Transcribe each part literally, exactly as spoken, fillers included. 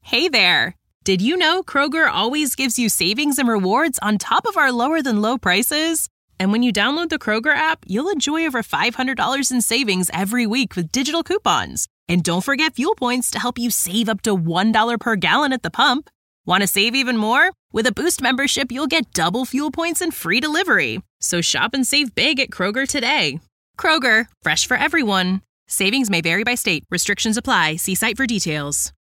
Hey there! Did you know Kroger always gives you savings and rewards on top of our lower-than-low prices? And when you download the Kroger app, you'll enjoy over five hundred dollars in savings every week with digital coupons. And don't forget fuel points to help you save up to one dollar per gallon at the pump. Want to save even more? With a Boost membership, you'll get double fuel points and free delivery. So shop and save big at Kroger today. Kroger, fresh for everyone. Savings may vary by state. Restrictions apply. See site for details.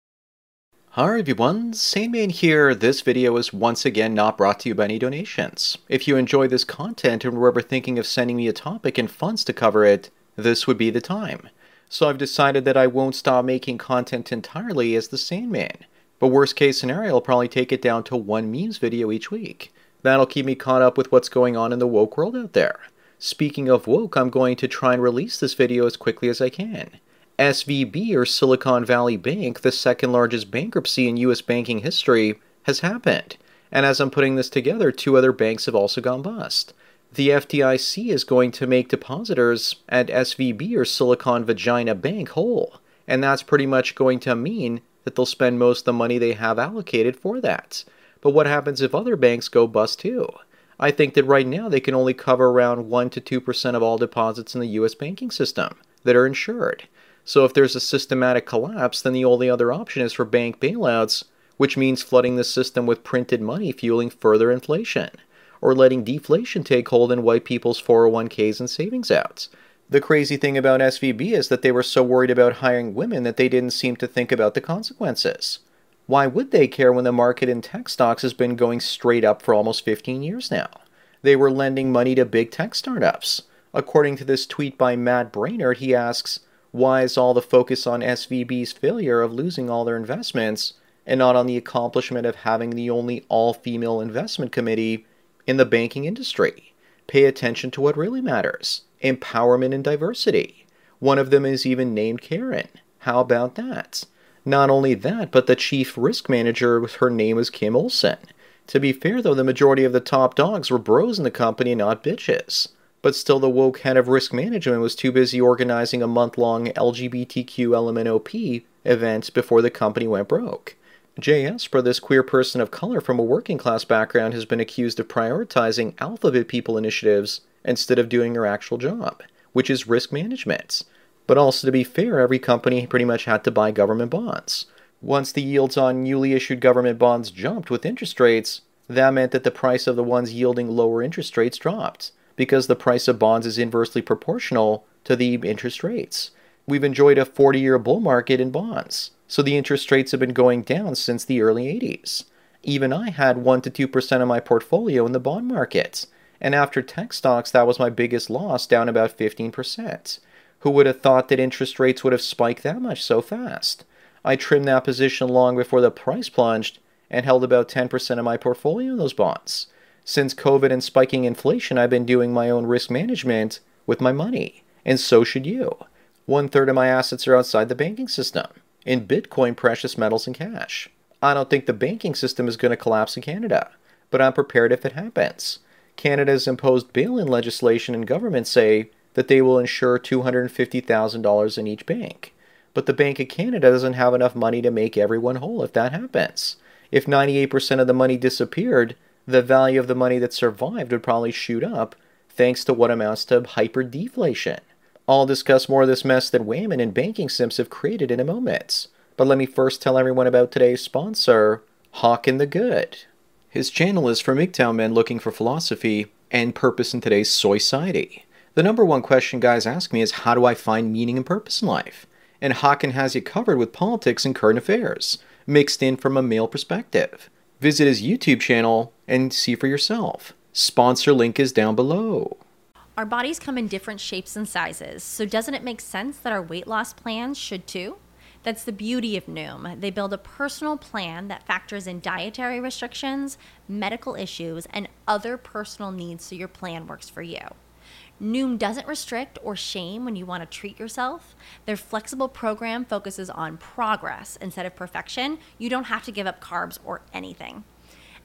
Hi everyone, Sandman here. This video is once again not brought to you by any donations. If you enjoy this content and were ever thinking of sending me a topic and funds to cover it, this would be the time. So I've decided that I won't stop making content entirely as the Sandman. But worst case scenario, I'll probably take it down to one memes video each week. That'll keep me caught up with what's going on in the woke world out there. Speaking of woke, I'm going to try and release this video as quickly as I can. S V B, or Silicon Valley Bank, the second largest bankruptcy in U S banking history, has happened. And as I'm putting this together, two other banks have also gone bust. The F D I C is going to make depositors at S V B, or Silicon Vagina Bank, whole. And that's pretty much going to mean that they'll spend most of the money they have allocated for that. But what happens if other banks go bust too? I think that right now they can only cover around one to two percent of all deposits in the U S banking system that are insured. So if there's a systematic collapse, then the only other option is for bank bailouts, which means flooding the system with printed money fueling further inflation, or letting deflation take hold and wipe people's four oh one k's and savings out. The crazy thing about S V B is that they were so worried about hiring women that they didn't seem to think about the consequences. Why would they care when the market in tech stocks has been going straight up for almost fifteen years now? They were lending money to big tech startups. According to this tweet by Matt Brainerd, he asks, why is all the focus on S V B's failure of losing all their investments and not on the accomplishment of having the only all-female investment committee in the banking industry? Pay attention to what really matters. Empowerment and diversity. One of them is even named Karen. How about that? Not only that, but the chief risk manager, her name was Kim Olson. To be fair though, the majority of the top dogs were bros in the company, not bitches. But still, the woke head of risk management was too busy organizing a month-long L G B T Q L M N O P event before the company went broke. Jay Esper, this queer person of color from a working-class background, has been accused of prioritizing alphabet people initiatives instead of doing her actual job, which is risk management. But also, to be fair, every company pretty much had to buy government bonds. Once the yields on newly issued government bonds jumped with interest rates, that meant that the price of the ones yielding lower interest rates dropped, because the price of bonds is inversely proportional to the interest rates. We've enjoyed a forty-year bull market in bonds, so the interest rates have been going down since the early eighties. Even I had one to two percent of my portfolio in the bond market, and after tech stocks, that was my biggest loss, down about fifteen percent. Who would have thought that interest rates would have spiked that much so fast? I trimmed that position long before the price plunged and held about ten percent of my portfolio in those bonds. Since COVID and spiking inflation, I've been doing my own risk management with my money, and so should you. One third of my assets are outside the banking system, in Bitcoin, precious metals, and cash. I don't think the banking system is going to collapse in Canada, but I'm prepared if it happens. Canada's imposed bail-in legislation, and governments say that they will insure two hundred fifty thousand dollars in each bank. But the Bank of Canada doesn't have enough money to make everyone whole if that happens. If ninety-eight percent of the money disappeared, the value of the money that survived would probably shoot up, thanks to what amounts to hyper-deflation. I'll discuss more of this mess that Wayman and banking simps have created in a moment. But let me first tell everyone about today's sponsor, Hawkin the Good. His channel is for M G T O W men looking for philosophy and purpose in today's soy-society. The number one question guys ask me is, how do I find meaning and purpose in life? And Hawkin has you covered with politics and current affairs, mixed in from a male perspective. Visit his YouTube channel and see for yourself. Sponsor link is down below. Our bodies come in different shapes and sizes, so doesn't it make sense that our weight loss plans should too? That's the beauty of Noom. They build a personal plan that factors in dietary restrictions, medical issues, and other personal needs so your plan works for you. Noom doesn't restrict or shame when you want to treat yourself. Their flexible program focuses on progress instead of perfection. You don't have to give up carbs or anything.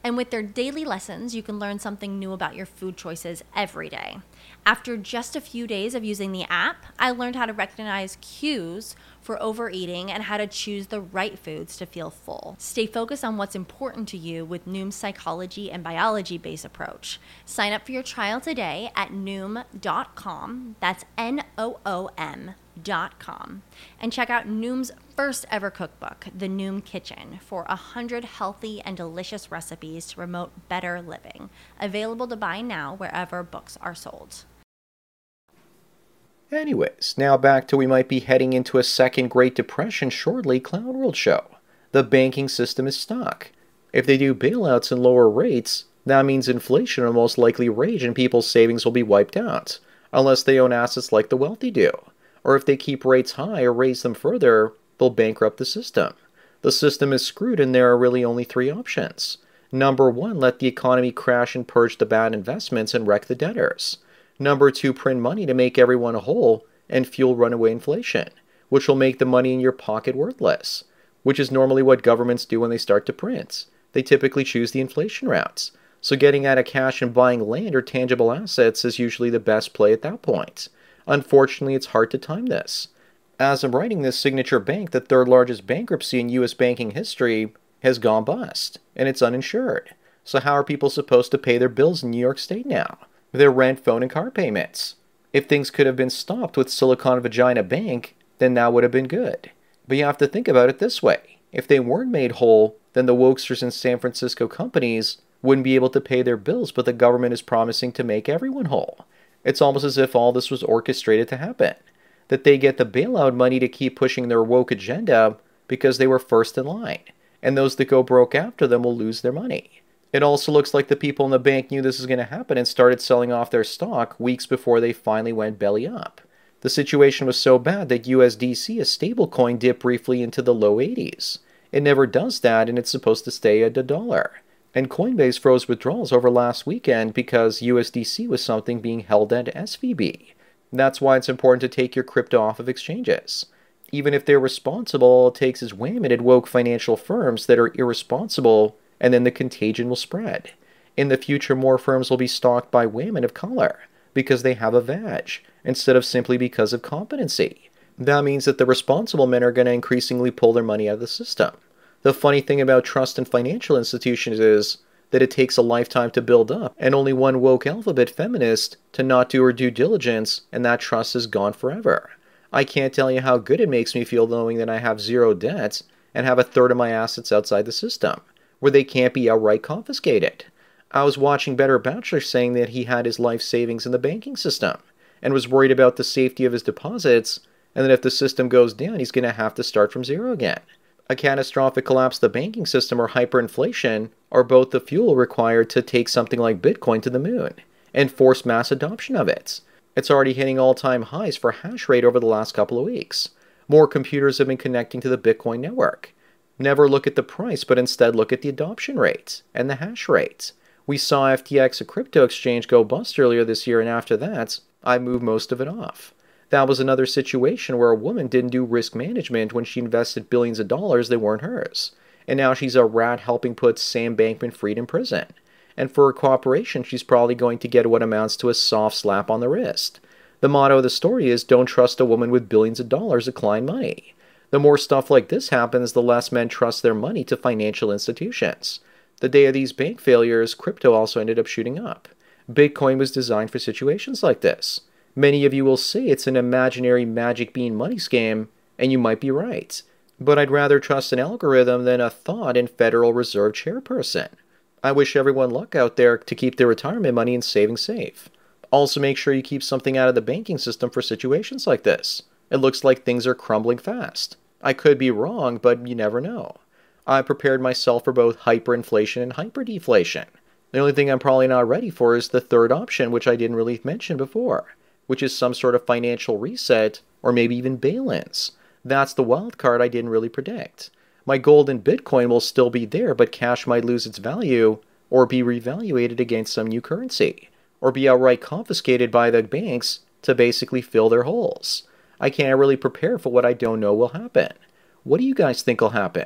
And with their daily lessons, you can learn something new about your food choices every day. After just a few days of using the app, I learned how to recognize cues for overeating and how to choose the right foods to feel full. Stay focused on what's important to you with Noom's psychology and biology-based approach. Sign up for your trial today at noom dot com. That's N O O M dot com. And check out Noom's first ever cookbook, The Noom Kitchen, for one hundred healthy and delicious recipes to promote better living. Available to buy now wherever books are sold. Anyways, now back to we might be heading into a second Great Depression shortly Cloud World show. The banking system is stuck. If they do bailouts and lower rates, that means inflation will most likely rage and people's savings will be wiped out, unless they own assets like the wealthy do. Or if they keep rates high or raise them further, they'll bankrupt the system. The system is screwed and there are really only three options. Number one, let the economy crash and purge the bad investments and wreck the debtors. Number two, print money to make everyone whole and fuel runaway inflation, which will make the money in your pocket worthless, which is normally what governments do when they start to print. They typically choose the inflation routes. So getting out of cash and buying land or tangible assets is usually the best play at that point. Unfortunately, it's hard to time this. As I'm writing this, Signature Bank, the third largest bankruptcy in U S banking history, has gone bust, and it's uninsured. So how are people supposed to pay their bills in New York State now? Their rent, phone, and car payments. If things could have been stopped with Silicon Vagina Bank, then that would have been good. But you have to think about it this way. If they weren't made whole, then the wokesters in San Francisco companies wouldn't be able to pay their bills, but the government is promising to make everyone whole. It's almost as if all this was orchestrated to happen. That they get the bailout money to keep pushing their woke agenda because they were first in line, and those that go broke after them will lose their money. It also looks like the people in the bank knew this was going to happen and started selling off their stock weeks before they finally went belly up. The situation was so bad that U S D C, a stablecoin, dipped briefly into the low eighties. It never does that, and it's supposed to stay at a dollar. And Coinbase froze withdrawals over last weekend because U S D C was something being held at S V B. That's why it's important to take your crypto off of exchanges. Even if they're responsible, all it takes is wham at woke financial firms that are irresponsible, and then the contagion will spread. In the future, more firms will be stalked by women of color because they have a badge, instead of simply because of competency. That means that the responsible men are going to increasingly pull their money out of the system. The funny thing about trust in financial institutions is that it takes a lifetime to build up, and only one woke alphabet feminist to not do her due diligence, and that trust is gone forever. I can't tell you how good it makes me feel knowing that I have zero debts and have a third of my assets outside the system, where they can't be outright confiscated. I was watching Better Bachelor saying that he had his life savings in the banking system, and was worried about the safety of his deposits, and that if the system goes down, he's going to have to start from zero again. A catastrophic collapse of the banking system or hyperinflation are both the fuel required to take something like Bitcoin to the moon and force mass adoption of it. It's already hitting all-time highs for hash rate over the last couple of weeks. More computers have been connecting to the Bitcoin network. Never look at the price, but instead look at the adoption rate and the hash rate. We saw F T X, a crypto exchange, go bust earlier this year, and after that, I moved most of it off. That was another situation where a woman didn't do risk management when she invested billions of dollars that weren't hers. And now she's a rat helping put Sam Bankman-Fried in prison. And for her cooperation, she's probably going to get what amounts to a soft slap on the wrist. The motto of the story is, don't trust a woman with billions of dollars of client money. The more stuff like this happens, the less men trust their money to financial institutions. The day of these bank failures, crypto also ended up shooting up. Bitcoin was designed for situations like this. Many of you will say it's an imaginary magic bean money scam, and you might be right. But I'd rather trust an algorithm than a thought in Federal Reserve chairperson. I wish everyone luck out there to keep their retirement money and saving safe. Also, make sure you keep something out of the banking system for situations like this. It looks like things are crumbling fast. I could be wrong, but you never know. I prepared myself for both hyperinflation and hyperdeflation. The only thing I'm probably not ready for is the third option, which I didn't really mention before, which is some sort of financial reset, or maybe even bail-ins. That's the wild card I didn't really predict. My gold in Bitcoin will still be there, but cash might lose its value, or be revaluated against some new currency, or be outright confiscated by the banks to basically fill their holes. I can't really prepare for what I don't know will happen. What do you guys think will happen?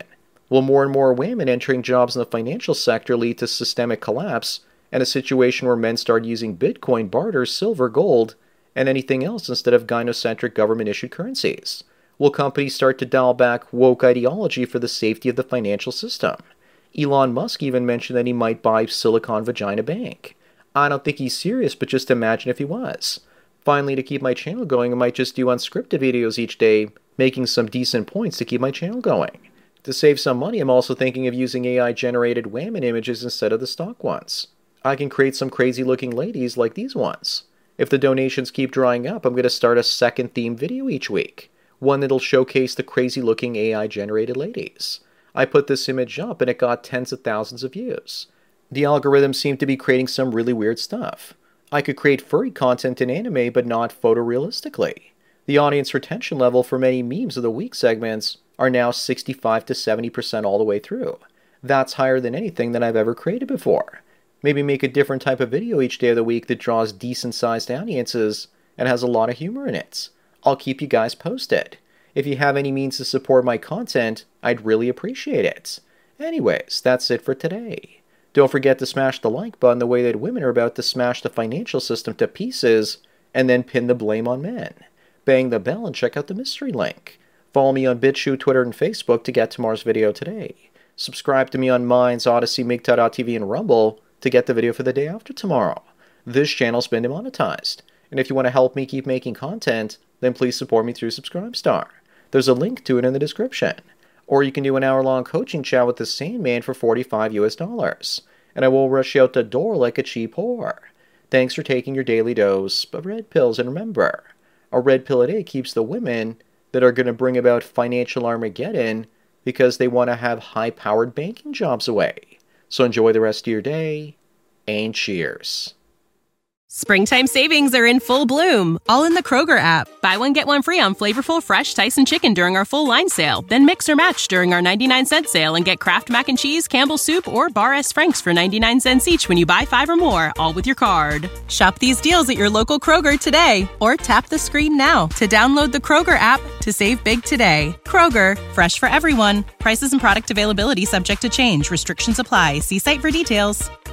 Will more and more women entering jobs in the financial sector lead to systemic collapse and a situation where men start using Bitcoin, barter, silver, gold, and anything else instead of gynocentric government-issued currencies? Will companies start to dial back woke ideology for the safety of the financial system? Elon Musk even mentioned that he might buy Silicon Vagina Bank. I don't think he's serious, but just imagine if he was. Finally, to keep my channel going, I might just do unscripted videos each day, making some decent points to keep my channel going. To save some money, I'm also thinking of using A I-generated whammon images instead of the stock ones. I can create some crazy-looking ladies like these ones. If the donations keep drying up, I'm going to start a second theme video each week, one that'll showcase the crazy-looking A I-generated ladies. I put this image up and it got tens of thousands of views. The algorithm seemed to be creating some really weird stuff. I could create furry content in anime, but not photorealistically. The audience retention level for many memes of the week segments are now sixty-five to seventy percent all the way through. That's higher than anything that I've ever created before. Maybe make a different type of video each day of the week that draws decent-sized audiences and has a lot of humor in it. I'll keep you guys posted. If you have any means to support my content, I'd really appreciate it. Anyways, that's it for today. Don't forget to smash the like button the way that women are about to smash the financial system to pieces and then pin the blame on men. Bang the bell and check out the mystery link. Follow me on BitChute, Twitter, and Facebook to get tomorrow's video today. Subscribe to me on Minds, Odyssey, MGTOW dot T V, and Rumble to get the video for the day after tomorrow. This channel's been demonetized, and if you want to help me keep making content, then please support me through Subscribestar. There's a link to it in the description. Or you can do an hour-long coaching chat with the Sandman for forty-five US dollars, and I will rush you out the door like a cheap whore. Thanks for taking your daily dose of red pills, and remember, a red pill a day keeps the women that are going to bring about financial Armageddon because they want to have high-powered banking jobs away. So enjoy the rest of your day, and cheers. Springtime savings are in full bloom, all in the Kroger app. Buy one, get one free on flavorful, fresh Tyson chicken during our full line sale. Then mix or match during our ninety-nine cent sale and get Kraft Mac and Cheese, Campbell's Soup, or Bar S. Frank's for ninety-nine cents each when you buy five or more, all with your card. Shop these deals at your local Kroger today, or tap the screen now to download the Kroger app to save big today. Kroger, fresh for everyone. Prices and product availability subject to change. Restrictions apply. See site for details.